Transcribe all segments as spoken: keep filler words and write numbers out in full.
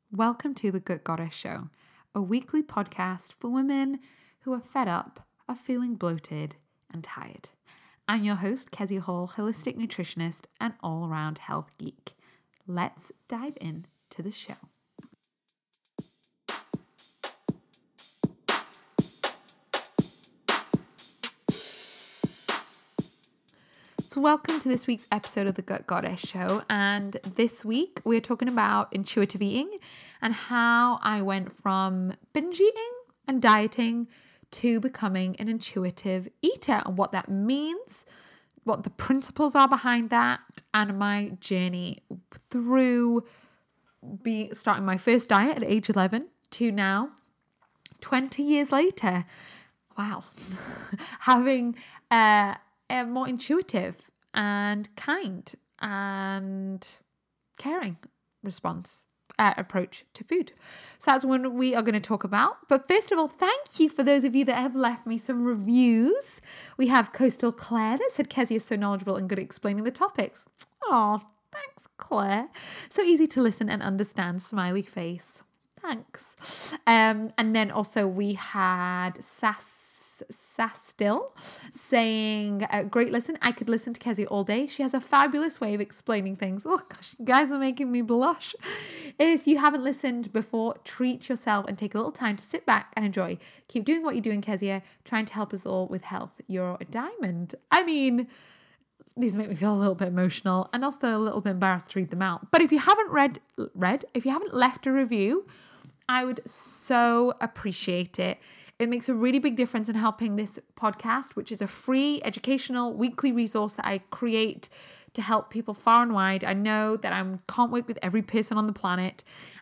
Welcome to the Gut Goddess Show, a weekly podcast for women who are fed up of feeling bloated and tired. I'm your host, Kezia Hall, holistic nutritionist and all-around health geek. Let's dive in to the show. So welcome to this week's episode of the Gut Goddess Show, and this week we're talking about intuitive eating and how I went from binge eating and dieting to becoming an intuitive eater and what that means, what the principles are behind that, and my journey through be starting my first diet at age eleven to now, twenty years later. Wow. Having uh, a more intuitive and kind and caring response uh, approach to food. So that's what we are going to talk about. But first of all, thank you for those of you that have left me some reviews. We have Coastal Claire that said Kezia is so knowledgeable and good at explaining the topics. Oh, thanks, Claire. So easy to listen and understand. Smiley face. Thanks. Um, and then also we had Sass Sastill saying, uh, great listen. I could listen to Kezia all day. She has a fabulous way of explaining things. Oh gosh, you guys are making me blush. If you haven't listened before, treat yourself and take a little time to sit back and enjoy. Keep doing what you're doing, Kezia, trying to help us all with health. You're a diamond. I mean, these make me feel a little bit emotional and also a little bit embarrassed to read them out. But if you haven't read, read, if you haven't left a review, I would so appreciate it. It makes a really big difference in helping this podcast, which is a free educational weekly resource that I create to help people far and wide. I know that I can't work with every person on the planet.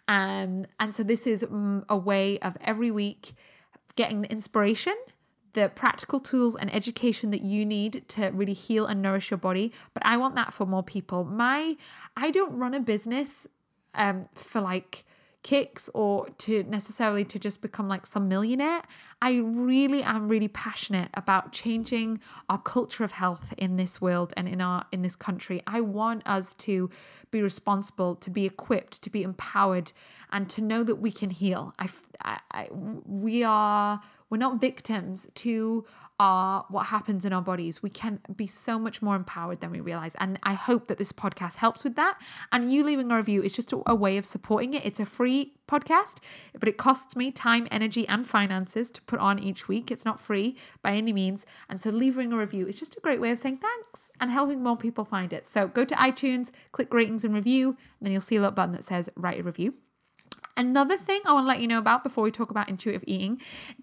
Um, and so this is um, a way of every week getting the inspiration, the practical tools and education that you need to really heal and nourish your body. But I want that for more people. My, I don't run a business um, for like kicks or to necessarily to just become like some millionaire. I really am really passionate about changing our culture of health in this world and in our in this country. I want us to be responsible, to be equipped, to be empowered, and to know that we can heal. I, I, I we are we're not victims to our what happens in our bodies. We can be so much more empowered than we realize. And I hope that this podcast helps with that. And you leaving a review is just a, a way of supporting it. It's a free podcast, but it costs me time, energy, and finances to put on each week. It's not free by any means. And so leaving a review is just a great way of saying thanks and helping more people find it. So go to iTunes, click ratings and review, and then you'll see a little button that says write a review. Another thing I want to let you know about before we talk about intuitive eating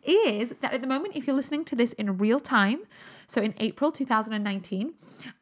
is that at the moment, if you're listening to this in real time, so in April two thousand nineteen,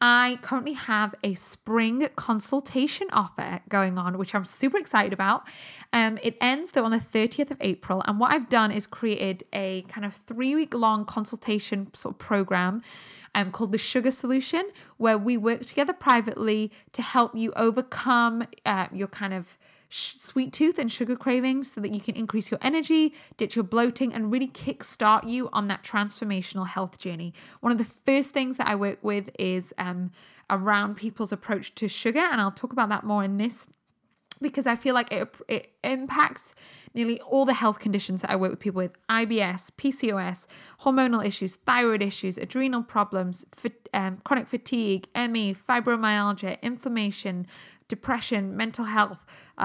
I currently have a spring consultation offer going on, which I'm super excited about. Um, it ends though on the thirtieth of April. And what I've done is created a kind of three week long consultation sort of program Um, called the Sugar Solution, where we work together privately to help you overcome uh, your kind of sweet tooth and sugar cravings so that you can increase your energy, ditch your bloating, and really kickstart you on that transformational health journey. One of the first things that I work with is um, around people's approach to sugar, and I'll talk about that more in this because I feel like it, it impacts nearly all the health conditions that I work with people with: I B S, P C O S, hormonal issues, thyroid issues, adrenal problems, um, chronic fatigue, M E, fibromyalgia, inflammation, depression, mental health,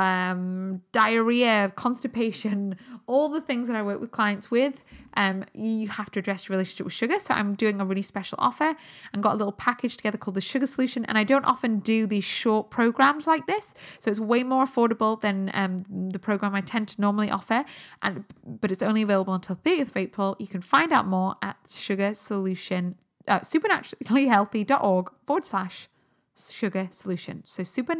um, diarrhea, constipation, all the things that I work with clients with. Um, you have to address your relationship with sugar. So I'm doing a really special offer and got a little package together called the Sugar Solution. And I don't often do these short programs like this. So it's way more affordable than um, the program I tend to normally offer. And but it's only available until thirtieth of April. You can find out more at Sugar Solution, uh, supernaturallyhealthy.org forward slash Sugar Solution. So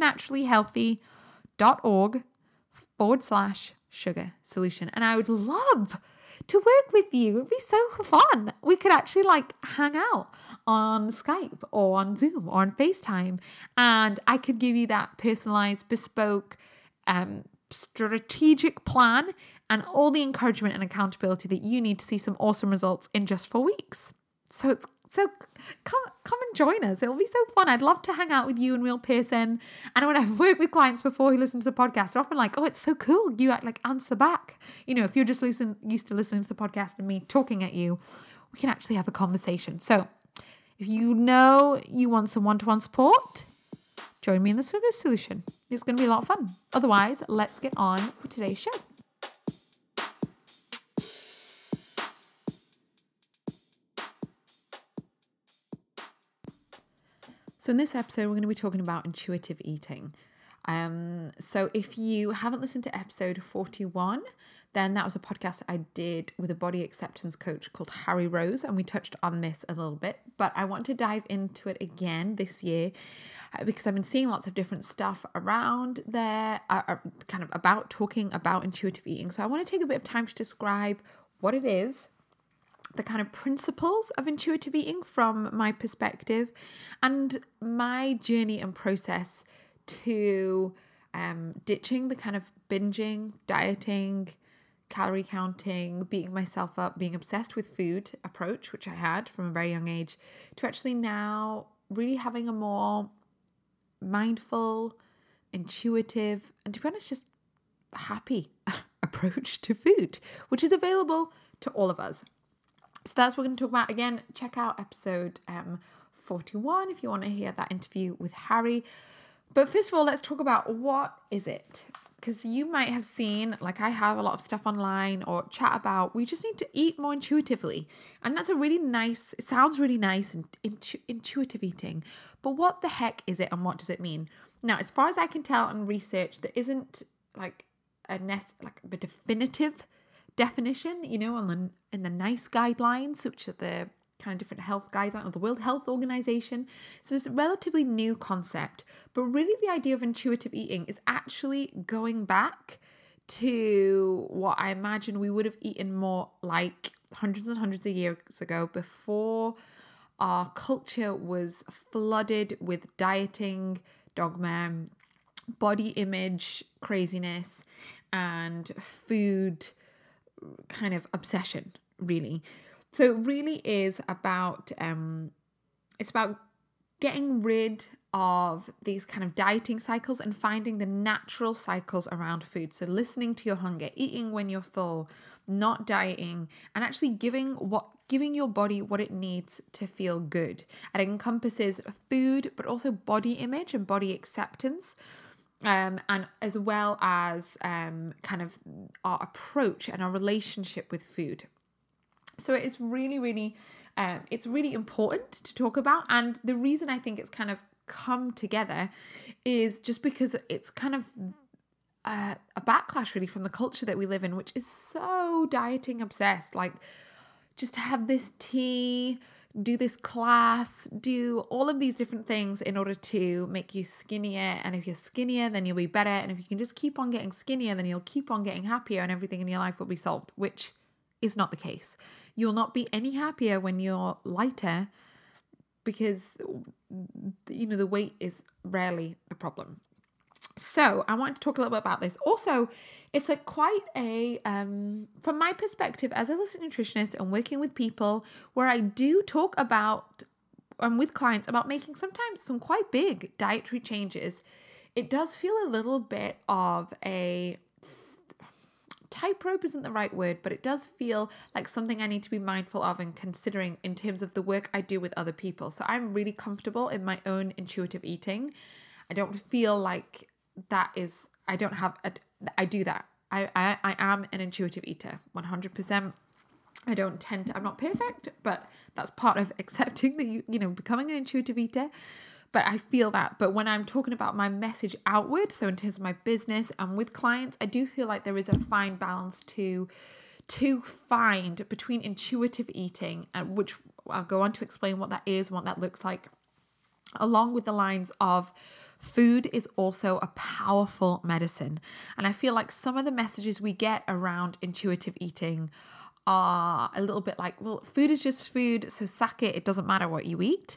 supernaturallyhealthy.org forward slash Sugar Solution. And I would love to work with you. It'd be so fun. We could actually like hang out on Skype or on Zoom or on FaceTime, and I could give you that personalized, bespoke, um, strategic plan and all the encouragement and accountability that you need to see some awesome results in just four weeks. So it's So come come and join us. It'll be so fun. I'd love to hang out with you in real person. And when I've worked with clients before who listen to the podcast, they're often like, oh, it's so cool. You like answer back. You know, if you're just listen, used to listening to the podcast and me talking at you, we can actually have a conversation. So if you know you want some one-to-one support, join me in the service solution. It's going to be a lot of fun. Otherwise, let's get on with today's show. So in this episode, we're going to be talking about intuitive eating. Um, so if you haven't listened to episode forty-one, then that was a podcast I did with a body acceptance coach called Harry Rose, and we touched on this a little bit. But I want to dive into it again this year because I've been seeing lots of different stuff around there, uh, kind of about talking about intuitive eating. So I want to take a bit of time to describe what it is, the kind of principles of intuitive eating from my perspective, and my journey and process to um, ditching the kind of binging, dieting, calorie counting, beating myself up, being obsessed with food approach, which I had from a very young age, to actually now really having a more mindful, intuitive, and to be honest, just happy approach to food, which is available to all of us. So that's what we're going to talk about. Again, check out episode um, forty-one if you want to hear that interview with Harry. But first of all, let's talk about what is it? Because you might have seen, like I have, a lot of stuff online or chat about, we just need to eat more intuitively. And that's a really nice, it sounds really nice, and intu- intuitive eating. But what the heck is it and what does it mean? Now, as far as I can tell and research, there isn't like a nest, like a definitive definition, you know, on the in the NICE guidelines, which are the kind of different health guidelines of the World Health Organization. So it's a relatively new concept, but really the idea of intuitive eating is actually going back to what I imagine we would have eaten more like hundreds and hundreds of years ago, before our culture was flooded with dieting, dogma, body image craziness, and food kind of obsession, really. So it really is about um it's about getting rid of these kind of dieting cycles and finding the natural cycles around food. So listening to your hunger, eating when you're full, not dieting, and actually giving what giving your body what it needs to feel good. And it encompasses food, but also body image and body acceptance. Um, and as well as um, kind of our approach and our relationship with food. So it is really, really, um, it's really important to talk about. And the reason I think it's kind of come together is just because it's kind of uh, a backlash really from the culture that we live in, which is so dieting obsessed. Like, just have this tea, do this class, do all of these different things in order to make you skinnier. And if you're skinnier, then you'll be better. And if you can just keep on getting skinnier, then you'll keep on getting happier and everything in your life will be solved, which is not the case. You'll not be any happier when you're lighter because, you know, the weight is rarely the problem. So I wanted to talk a little bit about this. Also, it's a quite a, um, from my perspective as a holistic nutritionist and working with people, where I do talk about, and with clients, about making sometimes some quite big dietary changes. It does feel a little bit of a, tightrope isn't the right word, but it does feel like something I need to be mindful of and considering in terms of the work I do with other people. So I'm really comfortable in my own intuitive eating. I don't feel like that is, I don't have, a, I do that. I, I, I am an intuitive eater, one hundred percent. I don't tend to, I'm not perfect, but that's part of accepting that you, you know, becoming an intuitive eater. But I feel that. But when I'm talking about my message outward, so in terms of my business and with clients, I do feel like there is a fine balance to, to find between intuitive eating, and which I'll go on to explain what that is, what that looks like, along with the lines of food is also a powerful medicine. And I feel like some of the messages we get around intuitive eating are a little bit like, well, food is just food, so sack it, it doesn't matter what you eat.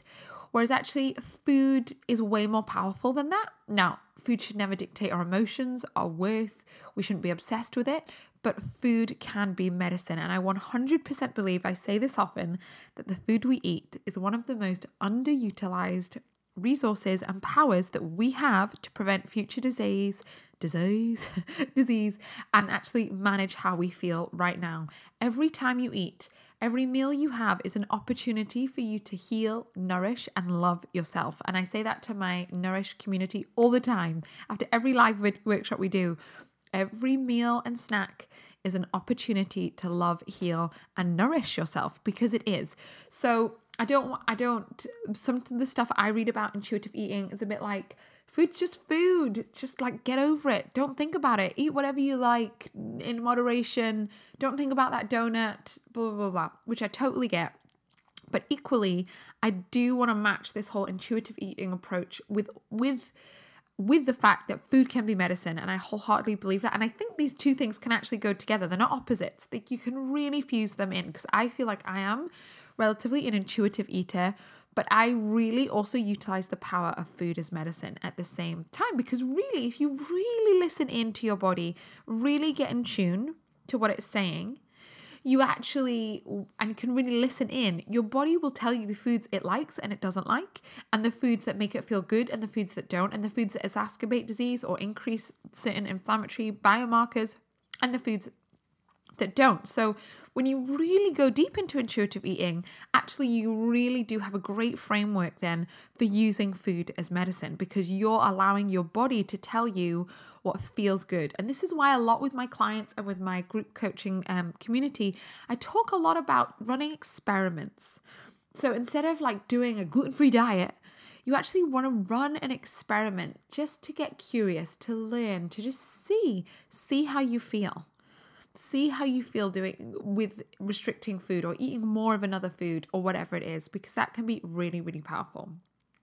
Whereas actually food is way more powerful than that. Now, food should never dictate our emotions, our worth. We shouldn't be obsessed with it, but food can be medicine. And I one hundred percent believe, I say this often, that the food we eat is one of the most underutilized resources and powers that we have to prevent future disease, disease, disease, and actually manage how we feel right now. Every time you eat, every meal you have is an opportunity for you to heal, nourish, and love yourself. And I say that to my Nourish community all the time. After every live workshop we do, every meal and snack is an opportunity to love, heal, and nourish yourself, because it is. So I don't, I don't, some of the stuff I read about intuitive eating is a bit like, food's just food. Just like get over it. Don't think about it. Eat whatever you like in moderation. Don't think about that donut, blah, blah, blah, blah, which I totally get. But equally, I do want to match this whole intuitive eating approach with, with, with the fact that food can be medicine. And I wholeheartedly believe that. And I think these two things can actually go together. They're not opposites. Like you can really fuse them in, because I feel like I am relatively an intuitive eater, but I really also utilize the power of food as medicine at the same time. Because really, if you really listen into your body, really get in tune to what it's saying, you actually, and can really listen in, your body will tell you the foods it likes and it doesn't like, and the foods that make it feel good and the foods that don't, and the foods that exacerbate disease or increase certain inflammatory biomarkers, and the foods that don't. So when you really go deep into intuitive eating, actually you really do have a great framework then for using food as medicine, because you're allowing your body to tell you what feels good. And this is why a lot with my clients and with my group coaching um, community, I talk a lot about running experiments. So instead of like doing a gluten-free diet, you actually want to run an experiment just to get curious, to learn, to just see, see how you feel. See how you feel doing with restricting food or eating more of another food or whatever it is, because that can be really, really powerful.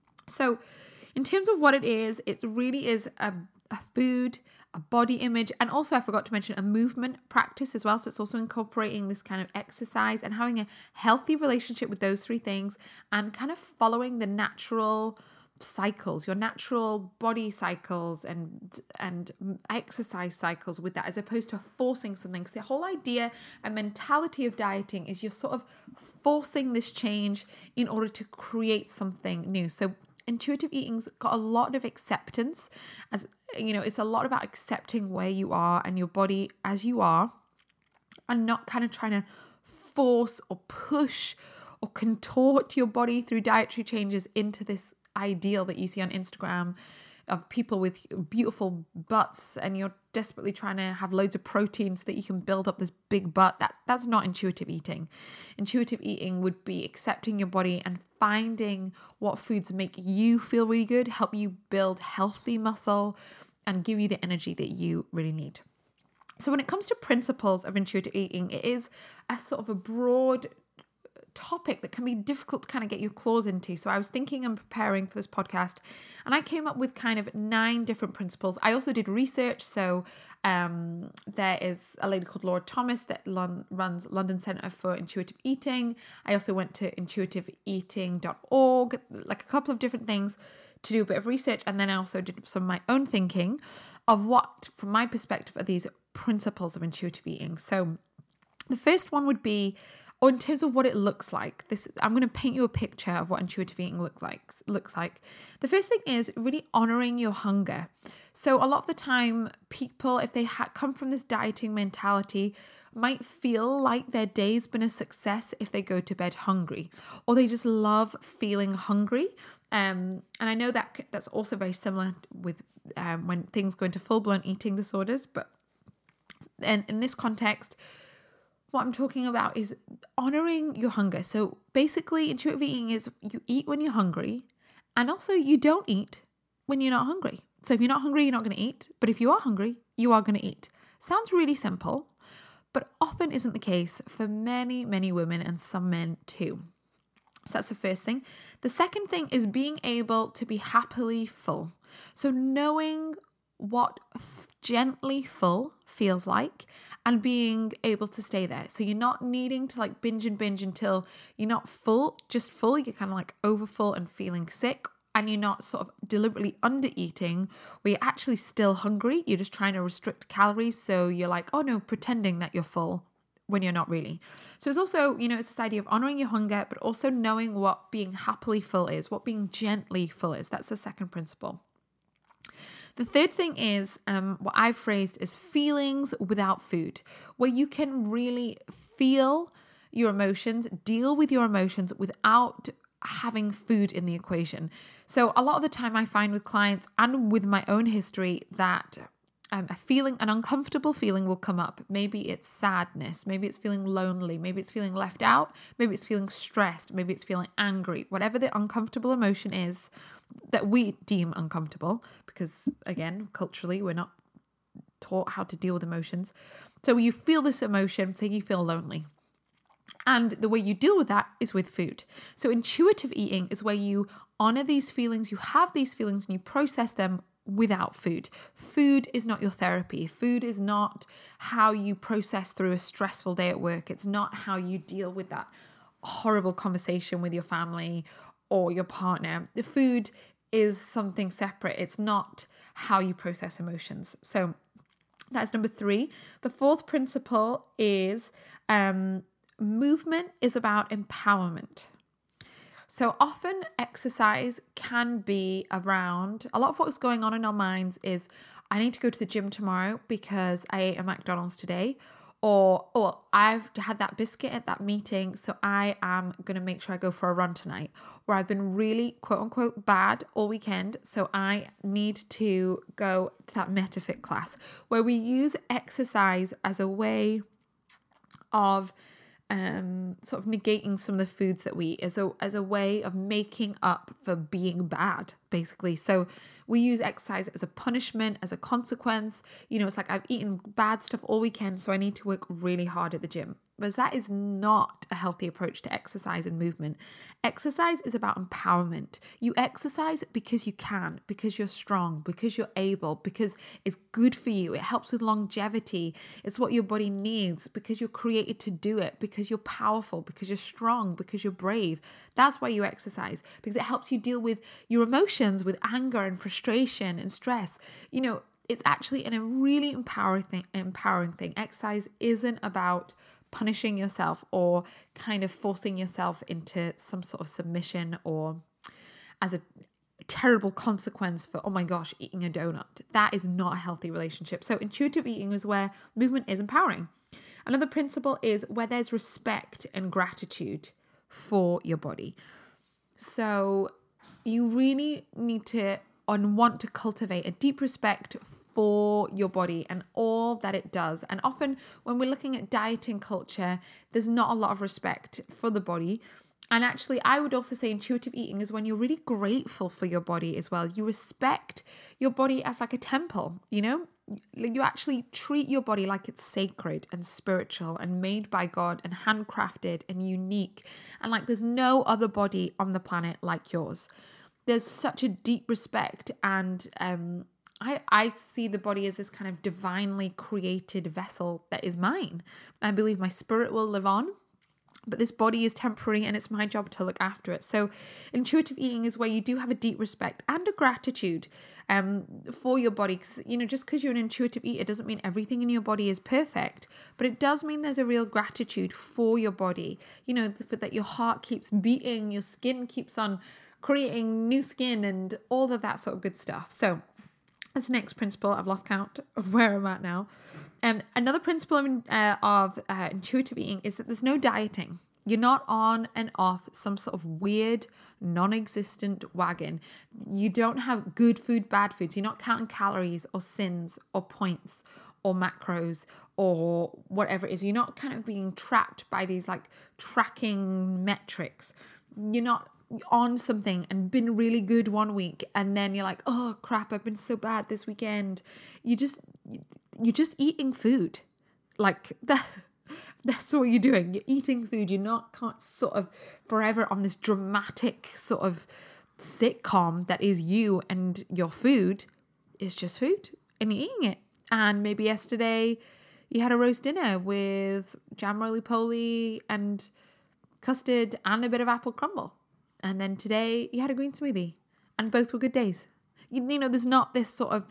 So in terms of what it is, it really is a, a food, a body image, and also I forgot to mention a movement practice as well. So it's also incorporating this kind of exercise and having a healthy relationship with those three things, and kind of following the natural cycles, your natural body cycles and and exercise cycles with that, as opposed to forcing something. Because the whole idea and mentality of dieting is you're sort of forcing this change in order to create something new. So intuitive eating's got a lot of acceptance, as you know, it's a lot about accepting where you are and your body as you are, and not kind of trying to force or push or contort your body through dietary changes into this ideal that you see on Instagram of people with beautiful butts, and you're desperately trying to have loads of protein so that you can build up this big butt. That that's not intuitive eating. Intuitive eating would be accepting your body and finding what foods make you feel really good, help you build healthy muscle, and give you the energy that you really need. So when it comes to principles of intuitive eating, it is a sort of a broad topic that can be difficult to kind of get your claws into. So I was thinking and preparing for this podcast, and I came up with kind of nine different principles. I also did research. So um, there is a lady called Laura Thomas that Lon- runs London Centre for Intuitive Eating. I also went to intuitive eating dot org, like a couple of different things to do a bit of research. And then I also did some of my own thinking of what, from my perspective, are these principles of intuitive eating. So the first one would be, or in terms of what it looks like, this I'm going to paint you a picture of what intuitive eating look like, looks like. The first thing is really honoring your hunger. So a lot of the time, people, if they ha- come from this dieting mentality, might feel like their day's been a success if they go to bed hungry, or they just love feeling hungry. Um, and I know that that's also very similar with um, when things go into full-blown eating disorders. But in, in this context, what I'm talking about is honoring your hunger. So basically, intuitive eating is you eat when you're hungry, and also you don't eat when you're not hungry. So if you're not hungry, you're not going to eat. But if you are hungry, you are going to eat. Sounds really simple, but often isn't the case for many, many women and some men too. So that's the first thing. The second thing is being able to be happily full. So knowing what gently full feels like, and being able to stay there. So you're not needing to like binge and binge until you're not full, just full. You're kind of like overfull and feeling sick, and you're not sort of deliberately under eating where you're actually still hungry. You're just trying to restrict calories. So you're like, oh no, pretending that you're full when you're not really. So it's also, you know, it's this idea of honoring your hunger, but also knowing what being happily full is, what being gently full is. That's the second principle. The third thing is um, what I've phrased as feelings without food, where you can really feel your emotions, deal with your emotions without having food in the equation. So a lot of the time I find with clients and with my own history that um, a feeling, an uncomfortable feeling will come up. Maybe it's sadness, maybe it's feeling lonely, maybe it's feeling left out, maybe it's feeling stressed, maybe it's feeling angry, whatever the uncomfortable emotion is that we deem uncomfortable, because again, culturally, we're not taught how to deal with emotions. So you feel this emotion, say you feel lonely. And the way you deal with that is with food. So intuitive eating is where you honor these feelings, you have these feelings, and you process them without food. Food is not your therapy. Food is not how you process through a stressful day at work. It's not how you deal with that horrible conversation with your family or your partner. The food is something separate. It's not how you process emotions. So that's number three. The fourth principle is um, movement is about empowerment. So often exercise can be around, a lot of what's going on in our minds is, I need to go to the gym tomorrow because I ate a McDonald's today. Or, oh, I've had that biscuit at that meeting, so I am going to make sure I go for a run tonight. Or I've been really, quote unquote, bad all weekend, so I need to go to that MetaFit class, where we use exercise as a way of um, sort of negating some of the foods that we eat, as a, as a way of making up for being bad, basically. So we use exercise as a punishment, as a consequence. You know, it's like, I've eaten bad stuff all weekend, so I need to work really hard at the gym. But that is not a healthy approach to exercise and movement. Exercise is about empowerment. You exercise because you can, because you're strong, because you're able, because it's good for you. It helps with longevity. It's what your body needs, because you're created to do it, because you're powerful, because you're strong, because you're brave. That's why you exercise, because it helps you deal with your emotions, with anger and frustration and stress. You know, it's actually a really empowering thing, empowering thing. Exercise isn't about punishing yourself or kind of forcing yourself into some sort of submission or as a terrible consequence for, oh my gosh, eating a donut. That is not a healthy relationship. So intuitive eating is where movement is empowering. Another principle is where there's respect and gratitude for your body. So you really need to and want to cultivate a deep respect for your body and all that it does. And often when we're looking at dieting culture, there's not a lot of respect for the body. And actually, I would also say intuitive eating is when you're really grateful for your body as well. You respect your body as like a temple, you know? You actually treat your body like it's sacred and spiritual and made by God and handcrafted and unique. And like there's no other body on the planet like yours. There's such a deep respect, and um, I, I see the body as this kind of divinely created vessel that is mine. I believe my spirit will live on, but this body is temporary and it's my job to look after it. So intuitive eating is where you do have a deep respect and a gratitude um, for your body. You know, just because you're an intuitive eater doesn't mean everything in your body is perfect, but it does mean there's a real gratitude for your body. You know, that your heart keeps beating, your skin keeps on creating new skin and all of that sort of good stuff. So that's the next principle. I've lost count of where I'm at now. Um, another principle of, uh, of uh, intuitive eating is that there's no dieting. You're not on and off some sort of weird, non-existent wagon. You don't have good food, bad foods. You're not counting calories or sins or points or macros or whatever it is. You're not kind of being trapped by these like tracking metrics. You're not on something and been really good one week and then you're like, oh crap, I've been so bad this weekend. You just you're just eating food. Like that that's what you're doing. You're eating food. You're not can't sort of forever on this dramatic sort of sitcom that is you and your food. Is just food and you're eating it. And maybe yesterday you had a roast dinner with jam roly-poly and custard and a bit of apple crumble. And then today you had a green smoothie, and both were good days. You, you know, there's not this sort of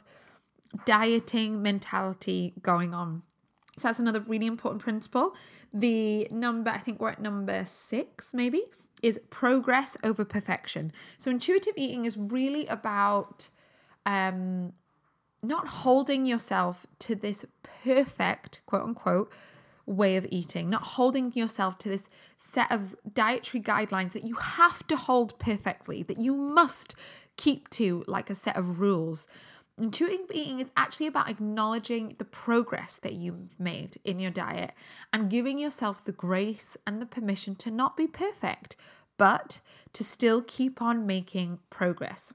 dieting mentality going on. So that's another really important principle. The number, I think we're at number six maybe, is progress over perfection. So intuitive eating is really about um, not holding yourself to this perfect, quote unquote, way of eating, not holding yourself to this set of dietary guidelines that you have to hold perfectly, that you must keep to like a set of rules. Intuitive eating is actually about acknowledging the progress that you've made in your diet and giving yourself the grace and the permission to not be perfect, but to still keep on making progress.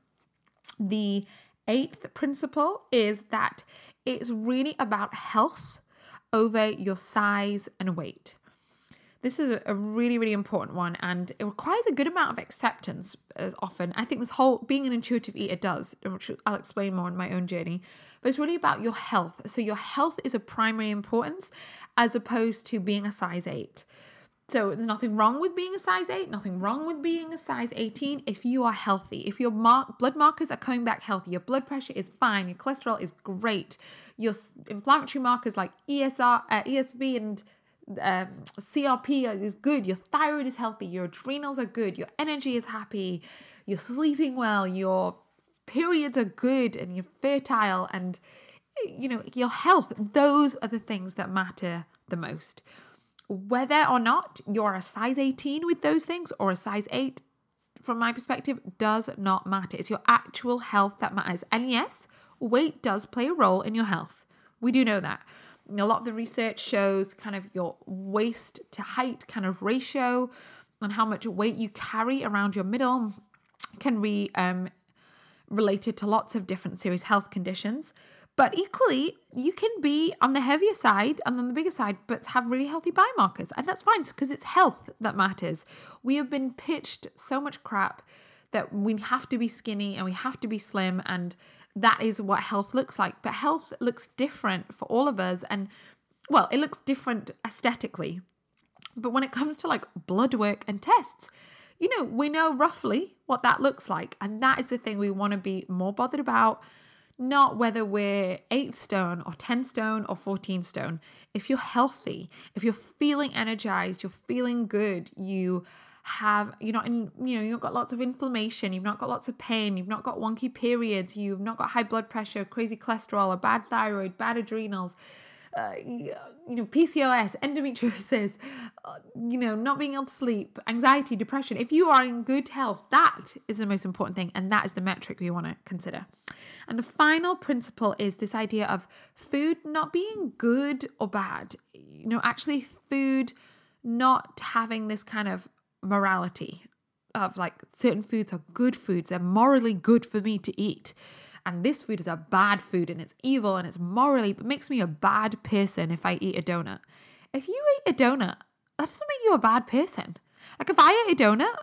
The eighth principle is that it's really about health over your size and weight. This is a really, really important one, and it requires a good amount of acceptance as often. I think this whole being an intuitive eater does, which I'll explain more in my own journey, but it's really about your health. So your health is of primary importance as opposed to being a size eight. So there's nothing wrong with being a size eight, nothing wrong with being a size eighteen if you are healthy. If your mar- blood markers are coming back healthy, your blood pressure is fine, your cholesterol is great, your inflammatory markers like E S R, uh, E S V and um, C R P is good, your thyroid is healthy, your adrenals are good, your energy is happy, you're sleeping well, your periods are good and you're fertile, and you know, your health, those are the things that matter the most. Whether or not you're a size eighteen with those things or a size eight, from my perspective, does not matter. It's your actual health that matters. And yes, weight does play a role in your health. We do know that. A lot of the research shows kind of your waist to height kind of ratio and how much weight you carry around your middle can be um, related to lots of different serious health conditions. But equally, you can be on the heavier side and on the bigger side, but have really healthy biomarkers. And that's fine because it's health that matters. We have been pitched so much crap that we have to be skinny and we have to be slim, and that is what health looks like. But health looks different for all of us, and well, it looks different aesthetically. But when it comes to like blood work and tests, you know, we know roughly what that looks like. And that is the thing we want to be more bothered about, not whether we're eight stone or ten stone or fourteen stone. If you're healthy, if you're feeling energized, you're feeling good, you have, you're not in, you know, you've not got lots of inflammation, you've not got lots of pain, you've not got wonky periods, you've not got high blood pressure, crazy cholesterol, a bad thyroid, bad adrenals, uh, you know, P C O S, endometriosis, uh, you know, not being able to sleep, anxiety, depression. If you are in good health, that is the most important thing. And that is the metric we want to consider. And the final principle is this idea of food not being good or bad. You know, actually food not having this kind of morality of like certain foods are good foods, they're morally good for me to eat, and this food is a bad food and it's evil and it's morally, it makes me a bad person if I eat a donut. If you eat a donut, that doesn't make you a bad person. Like if I ate a donut,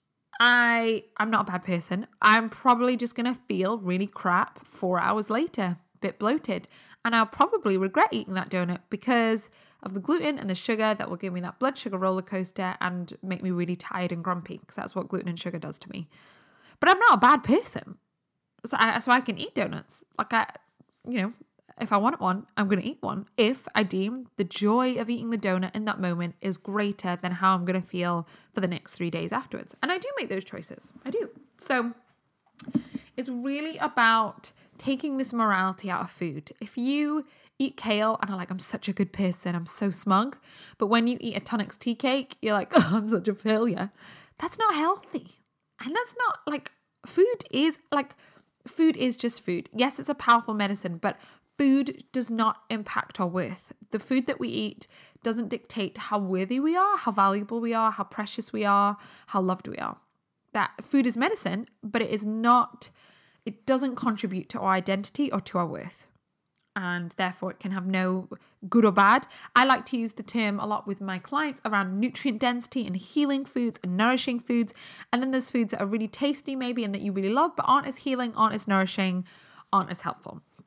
I I'm not a bad person. I'm probably just gonna feel really crap four hours later, a bit bloated, and I'll probably regret eating that donut because of the gluten and the sugar that will give me that blood sugar roller coaster and make me really tired and grumpy, because that's what gluten and sugar does to me. But I'm not a bad person. So I, so I can eat donuts. Like I, you know, if I want one, I'm going to eat one. If I deem the joy of eating the donut in that moment is greater than how I'm going to feel for the next three days afterwards. And I do make those choices. I do. So it's really about taking this morality out of food. If you eat kale and are like, I'm such a good person, I'm so smug, but when you eat a Tunnocks tea cake, you're like, oh, I'm such a failure. That's not healthy. And that's not like, food is like, food is just food. Yes, it's a powerful medicine, but food does not impact our worth. The food that we eat doesn't dictate how worthy we are, how valuable we are, how precious we are, how loved we are. That food is medicine, but it is not, it doesn't contribute to our identity or to our worth. And therefore it can have no good or bad. I like to use the term a lot with my clients around nutrient density and healing foods and nourishing foods. And then there's foods that are really tasty maybe and that you really love, but aren't as healing, aren't as nourishing, aren't as helpful.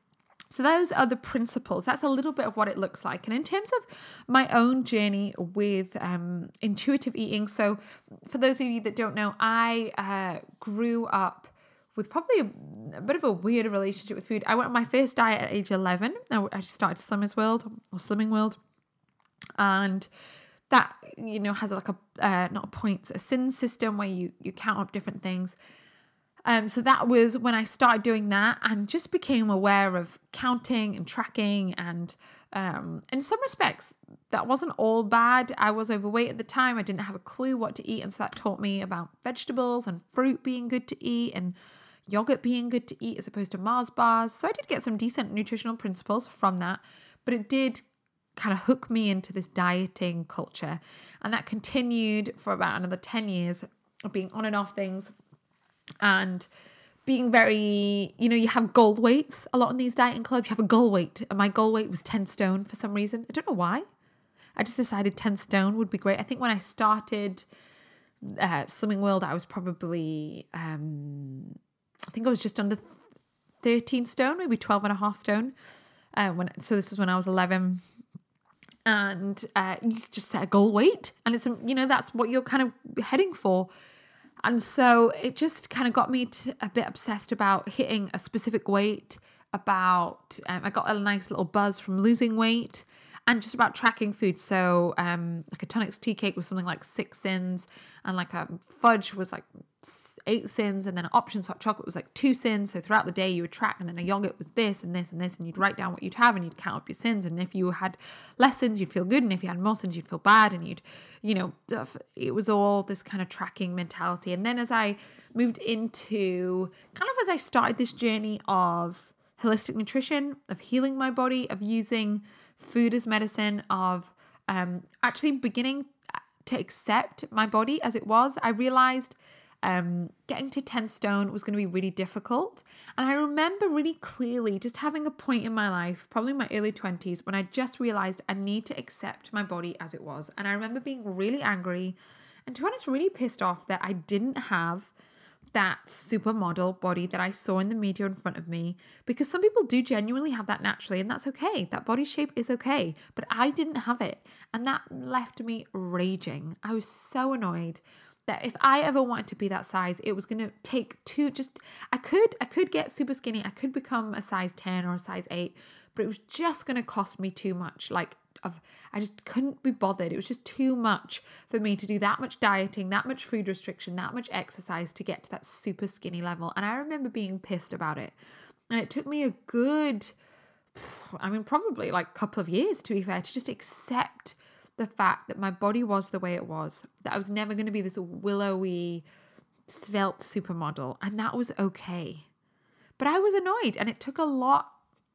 So those are the principles. That's a little bit of what it looks like. And in terms of my own journey with um, intuitive eating, so for those of you that don't know, I uh, grew up with probably a, a bit of a weird relationship with food. I went on my first diet at age eleven. I, I started Slimmers World or Slimming World. And that, you know, has like a, uh, not a points, a sin system where you, you count up different things. Um, so that was when I started doing that and just became aware of counting and tracking. And um, in some respects, that wasn't all bad. I was overweight at the time. I didn't have a clue what to eat. And so that taught me about vegetables and fruit being good to eat and yogurt being good to eat as opposed to Mars bars. So I did get some decent nutritional principles from that, but it did kind of hook me into this dieting culture. And that continued for about another ten years of being on and off things. And being very, you know, you have goal weights a lot in these dieting clubs. You have a goal weight. And my goal weight was ten stone for some reason. I don't know why. I just decided ten stone would be great. I think when I started uh, Slimming World, I was probably, um, I think I was just under thirteen stone, maybe twelve and a half stone. Uh, when So this was when I was eleven. And uh, you just set a goal weight. And it's, you know, that's what you're kind of heading for. And so it just kind of got me to a bit obsessed about hitting a specific weight, about, um, I got a nice little buzz from losing weight and just about tracking food. So um, like a Tonics tea cake was something like six sins, and like a fudge was like eight sins, and then an Options hot chocolate was like two sins. So throughout the day you would track, and then a yogurt was this and this and this, and you'd write down what you'd have and you'd count up your sins. And if you had less sins, you'd feel good. And if you had more sins, you'd feel bad. And you'd, you know, it was all this kind of tracking mentality. And then as I moved into kind of as I started this journey of holistic nutrition, of healing my body, of using food as medicine, of um, actually beginning to accept my body as it was, I realized um, getting to ten stone was going to be really difficult. And I remember really clearly just having a point in my life, probably in my early twenties, when I just realized I need to accept my body as it was. And I remember being really angry and, to be honest, really pissed off that I didn't have that supermodel body that I saw in the media in front of me, because some people do genuinely have that naturally, and that's okay. That body shape is okay, but I didn't have it, and that left me raging. I was so annoyed that if I ever wanted to be that size, it was going to take two, just, I could, I could get super skinny. I could become a size ten or a size eight, but it was just going to cost me too much. Like, of, I just couldn't be bothered. It was just too much for me to do that much dieting, that much food restriction, that much exercise to get to that super skinny level. And I remember being pissed about it. And it took me a good, I mean, probably like a couple of years, to be fair, to just accept the fact that my body was the way it was, that I was never going to be this willowy, svelte supermodel. And that was okay. But I was annoyed, and it took a lot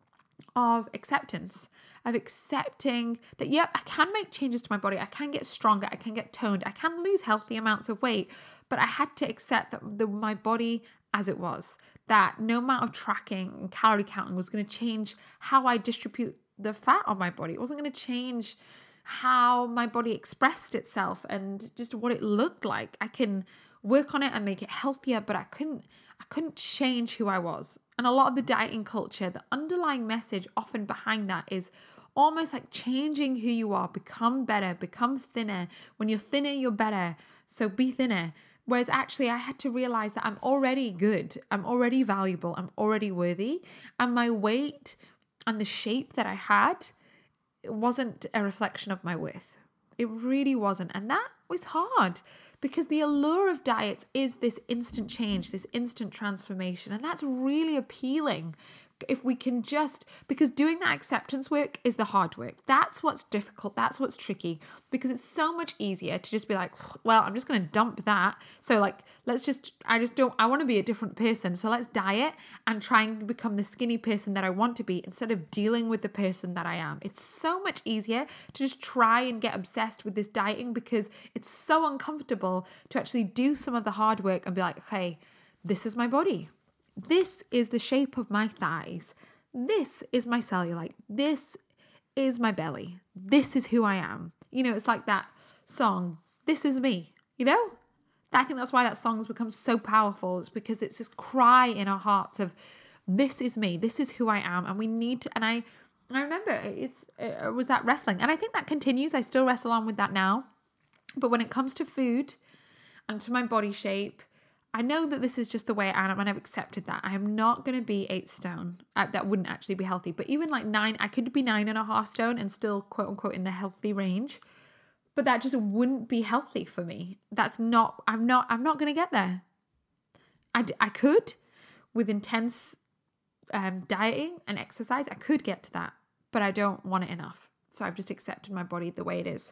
of acceptance, of accepting that, yep, I can make changes to my body. I can get stronger. I can get toned. I can lose healthy amounts of weight. But I had to accept that the, my body as it was, that no amount of tracking and calorie counting was going to change how I distribute the fat on my body. It wasn't going to change how my body expressed itself and just what it looked like. I can work on it and make it healthier, but I couldn't I couldn't change who I was. And a lot of the dieting culture, the underlying message often behind that is almost like changing who you are, become better, become thinner. When you're thinner, you're better. So be thinner. Whereas actually I had to realize that I'm already good. I'm already valuable. I'm already worthy. And my weight and the shape that I had, it wasn't a reflection of my worth. It really wasn't. And that was hard, because the allure of diets is this instant change, this instant transformation. And that's really appealing if we can just, because doing that acceptance work is the hard work. That's what's difficult. That's what's tricky, because it's so much easier to just be like, well, I'm just going to dump that. So like, let's just, I just don't, I want to be a different person. So let's diet and try and become the skinny person that I want to be, instead of dealing with the person that I am. It's so much easier to just try and get obsessed with this dieting, because it's so uncomfortable to actually do some of the hard work and be like, okay, this is my body. This is the shape of my thighs. This is my cellulite. This is my belly. This is who I am. You know, it's like that song, This Is Me, you know? I think that's why that song's become so powerful. It's because it's this cry in our hearts of this is me, this is who I am. And we need to, and I, I remember it's, it was that wrestling. And I think that continues. I still wrestle on with that now. But when it comes to food and to my body shape, I know that this is just the way I am, and I've accepted that. I am not going to be eight stone. I, that wouldn't actually be healthy. But even like nine, I could be nine and a half stone and still quote unquote in the healthy range. But that just wouldn't be healthy for me. That's not, I'm not, I'm not going to get there. I, I could with intense um, dieting and exercise, I could get to that, but I don't want it enough. So I've just accepted my body the way it is.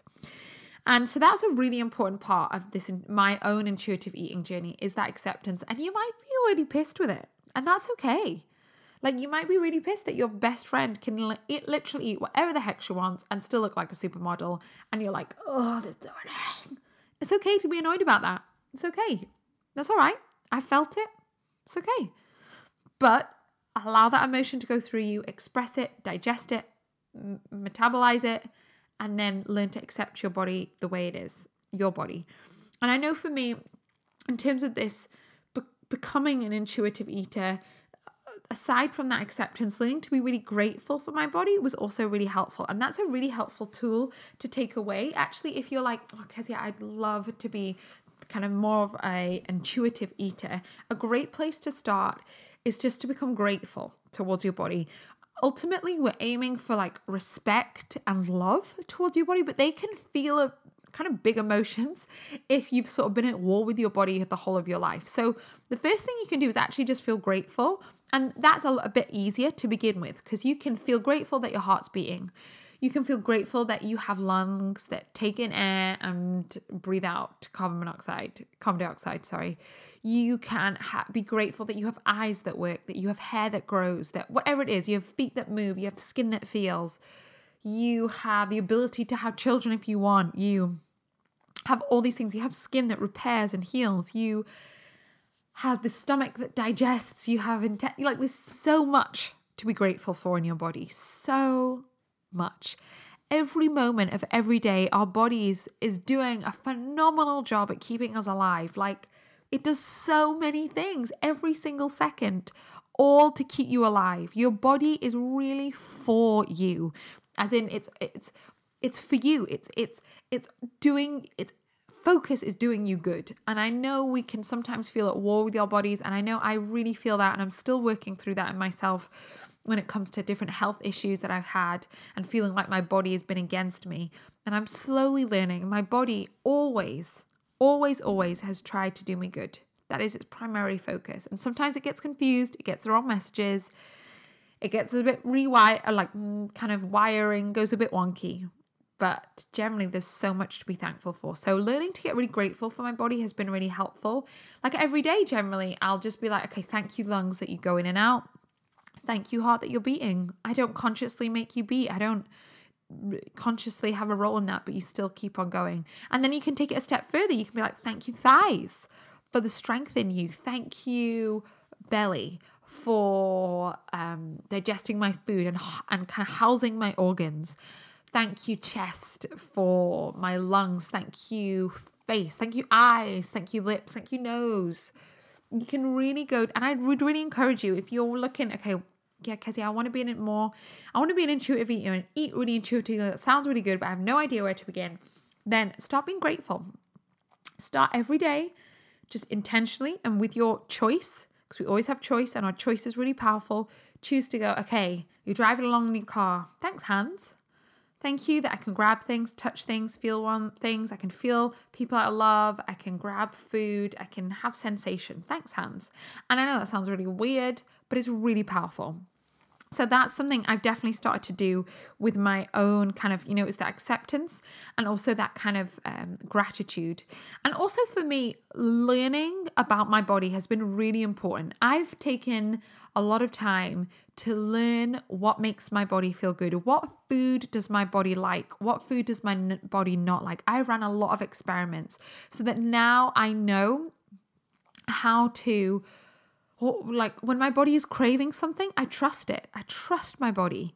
And so that's a really important part of this, my own intuitive eating journey, is that acceptance. And you might be really pissed with it, and that's okay. Like, you might be really pissed that your best friend can li- eat, literally eat whatever the heck she wants and still look like a supermodel. And you're like, oh, that's so annoying. It's okay to be annoyed about that. It's okay. That's all right. I felt it. It's okay. But allow that emotion to go through you, express it, digest it, m- metabolize it, and then learn to accept your body the way it is, your body. And I know for me, in terms of this, be- becoming an intuitive eater, aside from that acceptance, learning to be really grateful for my body was also really helpful. And that's a really helpful tool to take away. Actually, if you're like, oh, Kezia, I'd love to be kind of more of a intuitive eater, a great place to start is just to become grateful towards your body. Ultimately, we're aiming for like respect and love towards your body, but they can feel a kind of big emotions if you've sort of been at war with your body the whole of your life. So the first thing you can do is actually just feel grateful. And that's a, a bit easier to begin with, because you can feel grateful that your heart's beating. You can feel grateful that you have lungs that take in air and breathe out carbon monoxide, carbon dioxide, sorry. You can ha- be grateful that you have eyes that work, that you have hair that grows, that whatever it is, you have feet that move, you have skin that feels. You have the ability to have children if you want. You have all these things. You have skin that repairs and heals. You have the stomach that digests. You have intent. Like, there's so much to be grateful for in your body. So much. Every moment of every day, our bodies is doing a phenomenal job at keeping us alive. Like, it does so many things every single second, all to keep you alive. Your body is really for you. As in, it's it's it's for you. It's it's it's doing its focus is doing you good. And I know we can sometimes feel at war with our bodies, and I know I really feel that, and I'm still working through that in myself when it comes to different health issues that I've had and feeling like my body has been against me. And I'm slowly learning. My body always, always, always has tried to do me good. That is its primary focus. And sometimes it gets confused. It gets the wrong messages. It gets a bit rewired, like kind of wiring goes a bit wonky. But generally, there's so much to be thankful for. So learning to get really grateful for my body has been really helpful. Like every day, generally, I'll just be like, okay, thank you, lungs, that you go in and out. Thank you, heart, that you're beating. I don't consciously make you beat. I don't consciously have a role in that, but you still keep on going. And then you can take it a step further. You can be like, thank you, thighs, for the strength in you. Thank you, belly, for um, digesting my food and, and kind of housing my organs. Thank you, chest, for my lungs. Thank you, face. Thank you, eyes. Thank you, lips. Thank you, nose. You can really go, and I would really encourage you, if you're looking, okay, yeah, Kezia, I want to be in it more. I want to be an intuitive eater and eat really intuitively. That sounds really good, but I have no idea where to begin. Then start being grateful. Start every day, just intentionally and with your choice, because we always have choice, and our choice is really powerful. Choose to go, okay, you're driving along in your car. Thanks, hands. Thank you that I can grab things, touch things, feel one things. I can feel people I love. I can grab food. I can have sensation. Thanks, hands. And I know that sounds really weird, but it's really powerful. So that's something I've definitely started to do with my own kind of, you know, it's that acceptance and also that kind of um, gratitude. And also for me, learning about my body has been really important. I've taken a lot of time to learn what makes my body feel good. What food does my body like? What food does my n- body not like? I ran a lot of experiments so that now I know how to, like when my body is craving something, I trust it. I trust my body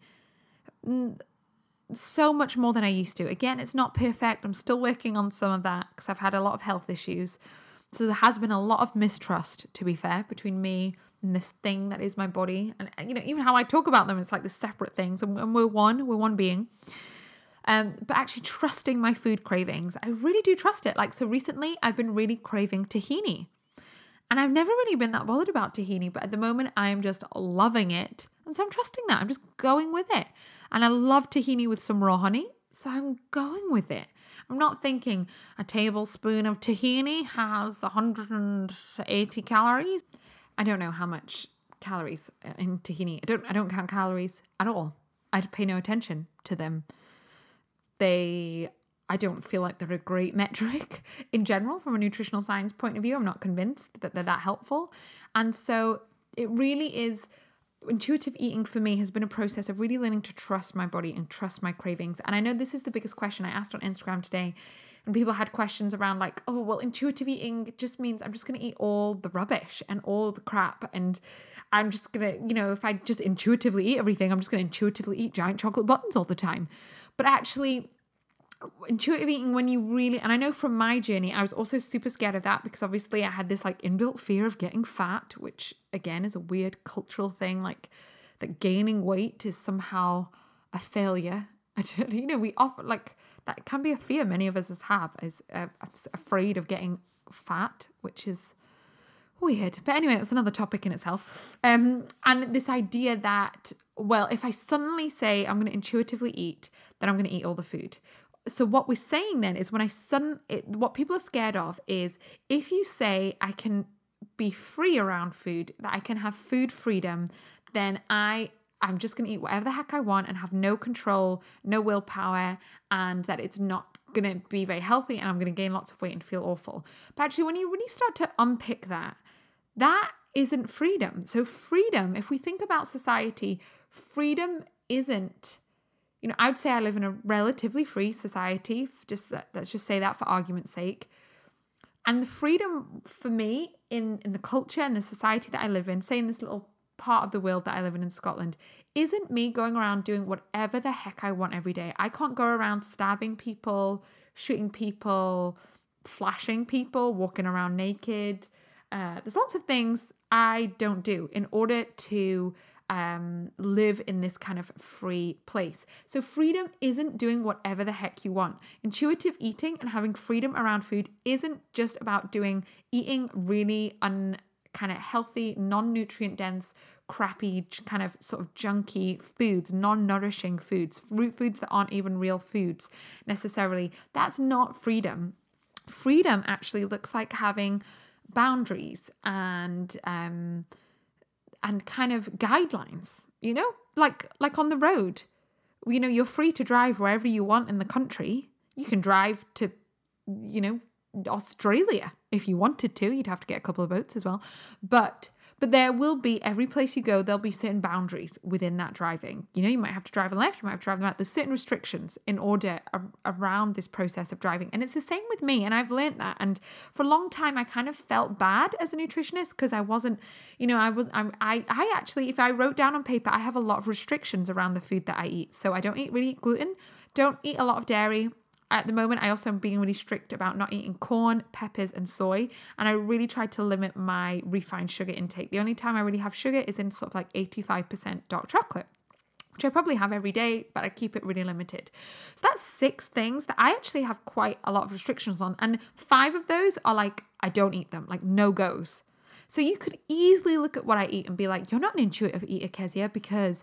so much more than I used to. Again, it's not perfect. I'm still working on some of that because I've had a lot of health issues. So there has been a lot of mistrust, to be fair, between me in this thing that is my body. And, you know, even how I talk about them, it's like the separate things. And, and we're one, we're one being. Um, but actually trusting my food cravings, I really do trust it. Like, so recently I've been really craving tahini. And I've never really been that bothered about tahini, but at the moment I am just loving it. And so I'm trusting that. I'm just going with it. And I love tahini with some raw honey. So I'm going with it. I'm not thinking a tablespoon of tahini has one hundred eighty calories. I don't know how much calories in tahini. I don't, I don't count calories at all. I pay no attention to them. They, I don't feel like they're a great metric in general from a nutritional science point of view. I'm not convinced that they're that helpful. And so it really is, intuitive eating for me has been a process of really learning to trust my body and trust my cravings. And I know this is the biggest question I asked on Instagram today. And people had questions around like, oh, well, intuitive eating just means I'm just going to eat all the rubbish and all the crap. And I'm just going to, you know, if I just intuitively eat everything, I'm just going to intuitively eat giant chocolate buttons all the time. But actually, intuitive eating, when you really, and I know from my journey, I was also super scared of that because obviously I had this like inbuilt fear of getting fat, which again is a weird cultural thing, like that gaining weight is somehow a failure. I don't, you know, we often like that can be a fear many of us have, is uh, afraid of getting fat, which is weird. But anyway, that's another topic in itself. Um, and this idea that, well, if I suddenly say I'm going to intuitively eat, then I'm going to eat all the food. So what we're saying then is when I sudden, it, what people are scared of is if you say I can be free around food, that I can have food freedom, then I, I'm just going to eat whatever the heck I want and have no control, no willpower, and that it's not going to be very healthy and I'm going to gain lots of weight and feel awful. But actually, when you really start to unpick that, that isn't freedom. So freedom, if we think about society, freedom isn't, you know, I would say I live in a relatively free society. Just that, let's just say that for argument's sake. And the freedom for me in, in the culture and the society that I live in, say in this little part of the world that I live in in Scotland, isn't me going around doing whatever the heck I want every day. I can't go around stabbing people, shooting people, flashing people, walking around naked. Uh, there's lots of things I don't do in order to um, live in this kind of free place. So freedom isn't doing whatever the heck you want. Intuitive eating and having freedom around food isn't just about doing eating really un kind of healthy, non-nutrient dense, crappy, kind of sort of junky foods, non-nourishing foods, root foods that aren't even real foods necessarily. That's not freedom. Freedom actually looks like having boundaries and um and kind of guidelines, you know, like like on the road, you know, you're free to drive wherever you want in the country. You can drive to, you know, Australia if you wanted to. You'd have to get a couple of boats as well, but but there will be, every place you go, there'll be certain boundaries within that driving. You know, you might have to drive on the left, you might have to drive on the right. There's certain restrictions in order a- around this process of driving. And it's the same with me. And I've learned that. And for a long time, I kind of felt bad as a nutritionist because I wasn't, you know, I was, I, I, I actually, if I wrote down on paper, I have a lot of restrictions around the food that I eat. So I don't eat really eat gluten, don't eat a lot of dairy. At the moment, I also am being really strict about not eating corn, peppers, and soy. And I really try to limit my refined sugar intake. The only time I really have sugar is in sort of like eighty-five percent dark chocolate, which I probably have every day, but I keep it really limited. So that's six things that I actually have quite a lot of restrictions on. And five of those are like, I don't eat them, like no goes. So you could easily look at what I eat and be like, you're not an intuitive eater, Kezia, because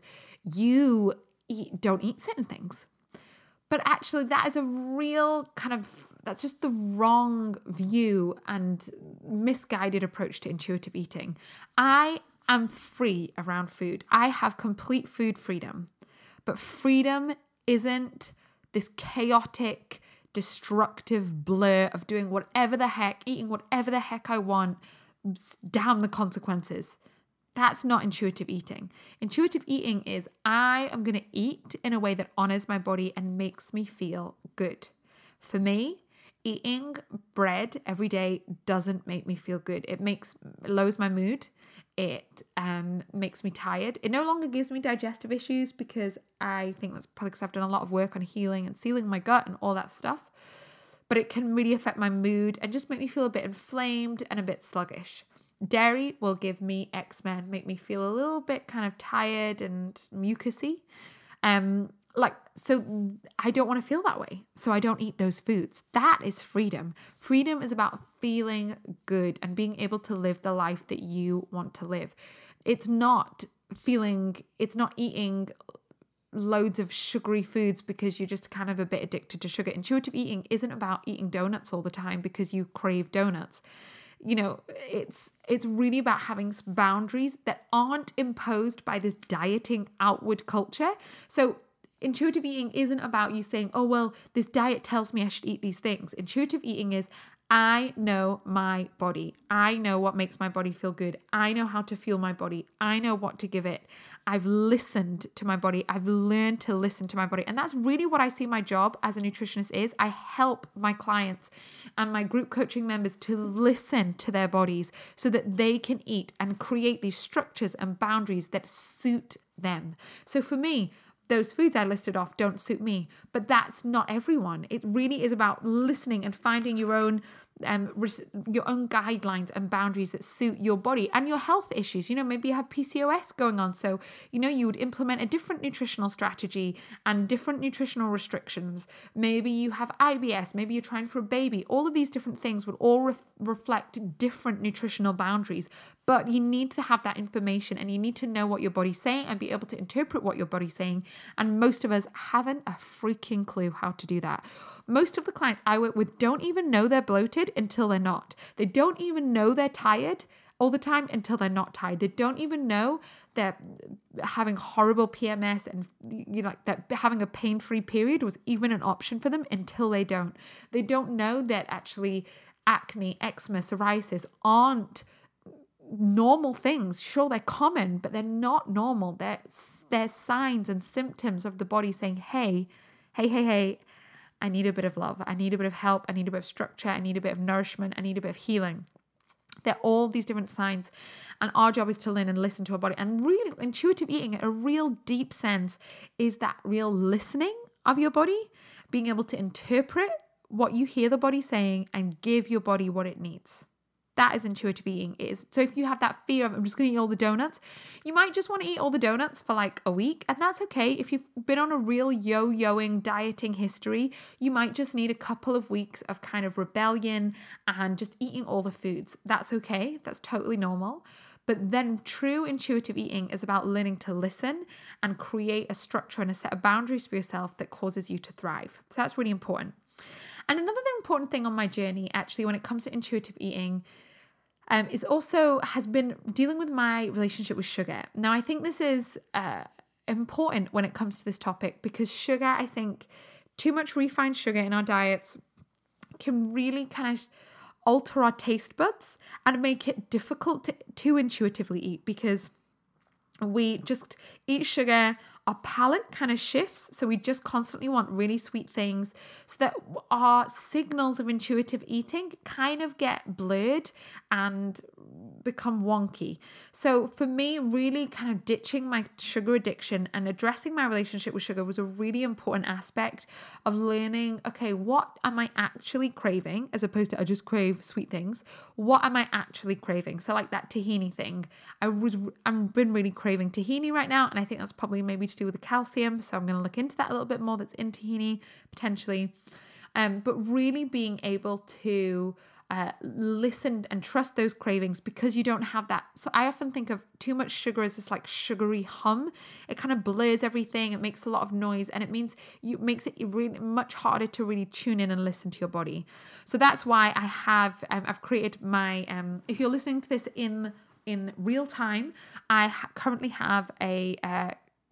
you eat, don't eat certain things. But actually, that is a real kind of, that's just the wrong view and misguided approach to intuitive eating. I am free around food. I have complete food freedom. But freedom isn't this chaotic, destructive blur of doing whatever the heck, eating whatever the heck I want, damn the consequences. That's not intuitive eating. Intuitive eating is I am going to eat in a way that honors my body and makes me feel good. For me, eating bread every day doesn't make me feel good. It makes it lowers my mood. It um, makes me tired. It no longer gives me digestive issues because I think that's probably because I've done a lot of work on healing and sealing my gut and all that stuff. But it can really affect my mood and just make me feel a bit inflamed and a bit sluggish. dairy will give me eczema and make me feel a little bit kind of tired and mucusy. Um, like, so I don't want to feel that way. So I don't eat those foods. That is freedom. Freedom is about feeling good and being able to live the life that you want to live. It's not feeling, it's not eating loads of sugary foods because you're just kind of a bit addicted to sugar. Intuitive eating isn't about eating donuts all the time because you crave donuts. You know, it's it's really about having boundaries that aren't imposed by this dieting outward culture. So intuitive eating isn't about you saying, oh, well, this diet tells me I should eat these things. Intuitive eating is, I know my body. I know what makes my body feel good. I know how to fuel my body. I know what to give it. I've listened to my body. I've learned to listen to my body. And that's really what I see my job as a nutritionist is. I help my clients and my group coaching members to listen to their bodies so that they can eat and create these structures and boundaries that suit them. So for me, those foods I listed off don't suit me, but that's not everyone. It really is about listening and finding your own um res- your own guidelines and boundaries that suit your body and your health issues. You know, maybe you have P C O S going on, so you know you would implement a different nutritional strategy and different nutritional restrictions. Maybe you have I B S, maybe you're trying for a baby. All of these different things would all ref- reflect different nutritional boundaries, but you need to have that information and you need to know what your body's saying and be able to interpret what your body's saying. And most of us haven't a freaking clue how to do that. Most of the clients I work with don't even know they're bloated until they're not. They don't even know they're tired all the time until they're not tired. They don't even know they're having horrible P M S and, you know, that having a pain-free period was even an option for them until they don't. They don't know that actually acne, eczema, psoriasis aren't normal things. Sure, they're common, but they're not normal. They're, they're signs and symptoms of the body saying, hey, hey, hey, hey, I need a bit of love. I need a bit of help. I need a bit of structure. I need a bit of nourishment. I need a bit of healing. They're all these different signs. And our job is to learn and listen to our body. And real intuitive eating, a real deep sense, is that real listening of your body, being able to interpret what you hear the body saying and give your body what it needs. That is intuitive eating. It is. So if you have that fear of, I'm just going to eat all the donuts, you might just want to eat all the donuts for like a week. And that's okay. If you've been on a real yo-yoing dieting history, you might just need a couple of weeks of kind of rebellion and just eating all the foods. That's okay. That's totally normal. But then true intuitive eating is about learning to listen and create a structure and a set of boundaries for yourself that causes you to thrive. So that's really important. And another important thing on my journey, actually, when it comes to intuitive eating, um, is also has been dealing with my relationship with sugar. Now, I think this is uh, important when it comes to this topic because sugar, I think, too much refined sugar in our diets can really kind of alter our taste buds and make it difficult to, to intuitively eat because we just eat sugar. Our palate kind of shifts. So we just constantly want really sweet things so that our signals of intuitive eating kind of get blurred and become wonky. So for me, really kind of ditching my sugar addiction and addressing my relationship with sugar was a really important aspect of learning, okay, what am I actually craving as opposed to I just crave sweet things? What am I actually craving? So like that tahini thing, I was, I've been really craving tahini right now. And I think that's probably maybe to do with the calcium. So I'm going to look into that a little bit more. That's in tahini potentially. Um, but really being able to uh, listen and trust those cravings because you don't have that. So I often think of too much sugar as this like sugary hum. It kind of blurs everything. It makes a lot of noise and it means you makes it really much harder to really tune in and listen to your body. So that's why I have, um, I've created my, um, if you're listening to this in, in real time, I ha- currently have a, uh,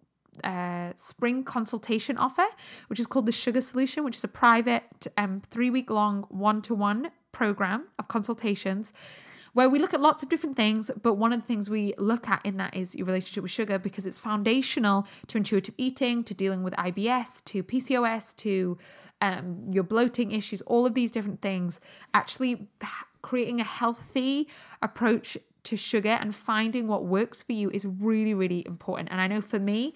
Uh, spring consultation offer, which is called the Sugar Solution, which is a private um, three week long one-to-one program of consultations where we look at lots of different things. But one of the things we look at in that is your relationship with sugar because it's foundational to intuitive eating, to dealing with I B S, to P C O S, to um, your bloating issues, all of these different things. Actually creating a healthy approach to sugar and finding what works for you is really, really important. And I know for me,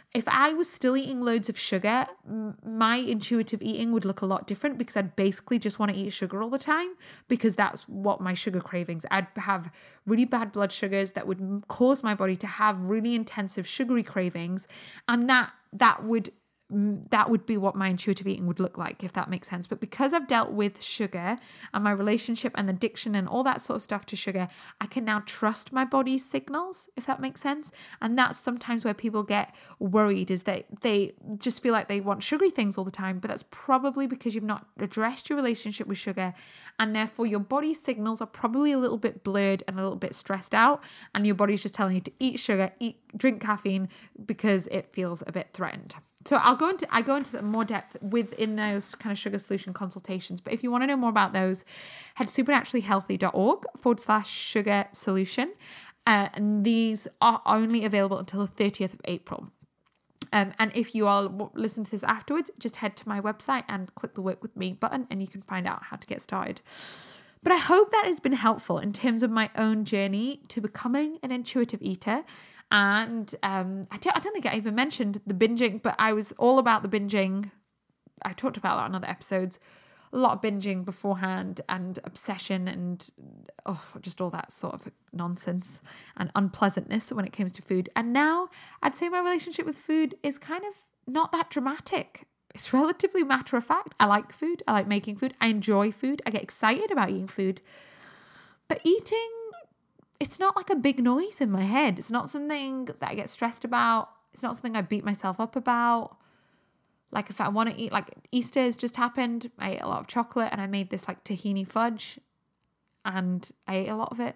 If I was still eating loads of sugar, m- my intuitive eating would look a lot different because I'd basically just want to eat sugar all the time because that's what my sugar cravings. I'd have really bad blood sugars that would cause my body to have really intensive sugary cravings, and that that would that would be what my intuitive eating would look like, if that makes sense. But because I've dealt with sugar and my relationship and addiction and all that sort of stuff to sugar, I can now trust my body's signals, if that makes sense. And that's sometimes where people get worried, is that they just feel like they want sugary things all the time. But that's probably because you've not addressed your relationship with sugar, and therefore your body's signals are probably a little bit blurred and a little bit stressed out, and your body's just telling you to eat sugar, eat, drink caffeine because it feels a bit threatened. So I'll go into I go into more depth within those kind of sugar solution consultations. But if you want to know more about those, head to supernaturallyhealthy.org forward slash sugar solution. Uh, and these are only available until the thirtieth of April. Um, and if you are listening to this afterwards, just head to my website and click the work with me button and you can find out how to get started. But I hope that has been helpful in terms of my own journey to becoming an intuitive eater. And um, I, don't, I don't think I even mentioned the binging, but I was all about the binging. I talked about that on other episodes. A lot of binging beforehand and obsession and oh, just all that sort of nonsense and unpleasantness when it comes to food. And now I'd say my relationship with food is kind of not that dramatic. It's relatively matter of fact. I like food. I like making food. I enjoy food. I get excited about eating food. But eating, it's not like a big noise in my head. It's not something that I get stressed about. It's not something I beat myself up about. Like if I want to eat, like Easter has just happened. I ate a lot of chocolate and I made this like tahini fudge and I ate a lot of it.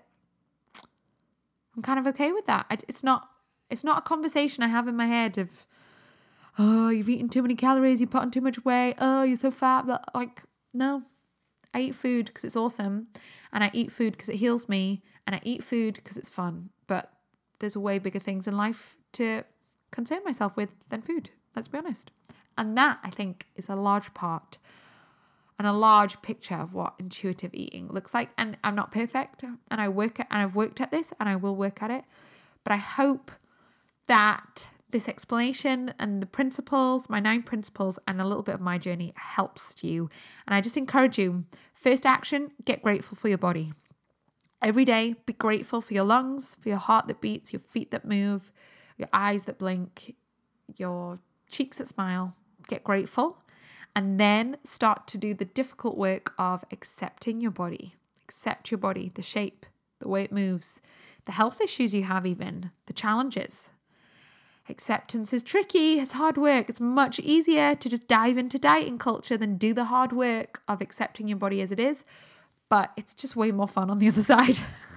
I'm kind of okay with that. I, it's not, it's not a conversation I have in my head of, oh, you've eaten too many calories, you put on too much weight, oh, you're so fat. But like, no, I eat food because it's awesome. And I eat food because it heals me. And I eat food because it's fun. But there's way bigger things in life to concern myself with than food. Let's be honest. And that, I think, is a large part and a large picture of what intuitive eating looks like. And I'm not perfect. And I work at, and I've worked at this and I will work at it. But I hope that this explanation and the principles, my nine principles, and a little bit of my journey helps you. And I just encourage you, first action, get grateful for your body. Every day, be grateful for your lungs, for your heart that beats, your feet that move, your eyes that blink, your cheeks that smile. Get grateful. And then start to do the difficult work of accepting your body. Accept your body, the shape, the way it moves, the health issues you have even, the challenges. Acceptance is tricky. It's hard work. It's much easier to just dive into dieting culture than do the hard work of accepting your body as it is. But it's just way more fun on the other side.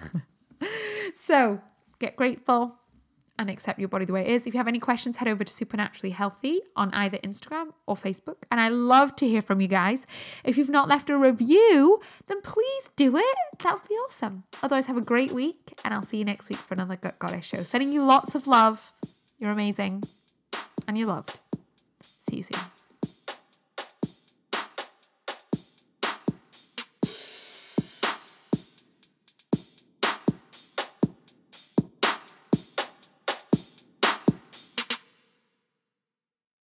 So get grateful and accept your body the way it is. If you have any questions, head over to Supernaturally Healthy on either Instagram or Facebook. And I love to hear from you guys. If you've not left a review, then please do it. That would be awesome. Otherwise, have a great week. And I'll see you next week for another Gut Goddess show. Sending you lots of love. You're amazing. And you're loved. See you soon.